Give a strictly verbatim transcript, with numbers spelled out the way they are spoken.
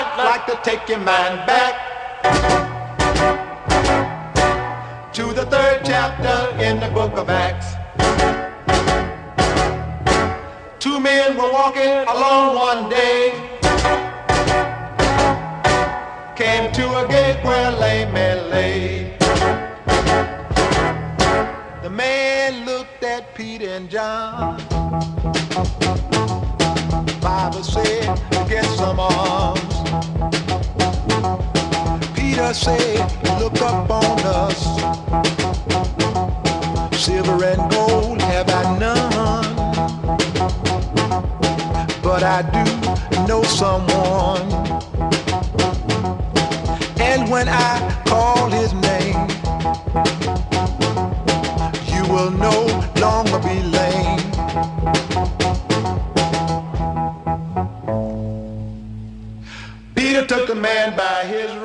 I'd like to take your mind back to the third chapter in the book of Acts. Two men were walking along one day, came to a gate where a lame man lay. The man looked at Peter and John. Bible said, get some arms. Peter said, look up on us. Silver and gold have I none, but I do know someone. And when I call his name, you will no longer be lame. Peter took the man by his